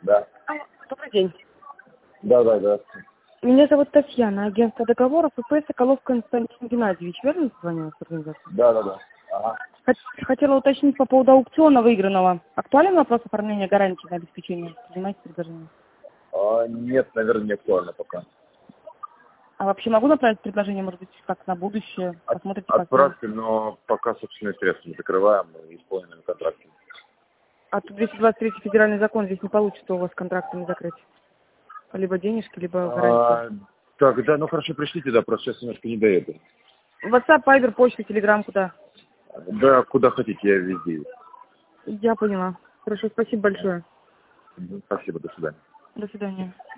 Да. Добрый день. Да. Меня зовут Татьяна, агентство договоров ИП Соколов Константин Геннадьевич. Верно звонила с организацией? Да. Ага. Хотела уточнить по поводу аукциона выигранного. Актуален вопрос оформления гарантии на обеспечение? Принимаете предложение? Нет, наверное, не актуально пока. А вообще могу направить предложение, может быть, как на будущее? Посмотрите, как... Отправьте, но пока собственные средства не закрываем и исполненными контрактами. А тут 223 федеральный закон, здесь не получится у вас контрактами закрыть. Либо денежки, либо гарантии. Так, да, ну хорошо, пришлите, да, просто сейчас немножко не до этого. WhatsApp, Viber, почта, Telegram, куда? Да, куда хотите, я везде есть. Я поняла. Хорошо, спасибо большое. Спасибо, до свидания. До свидания.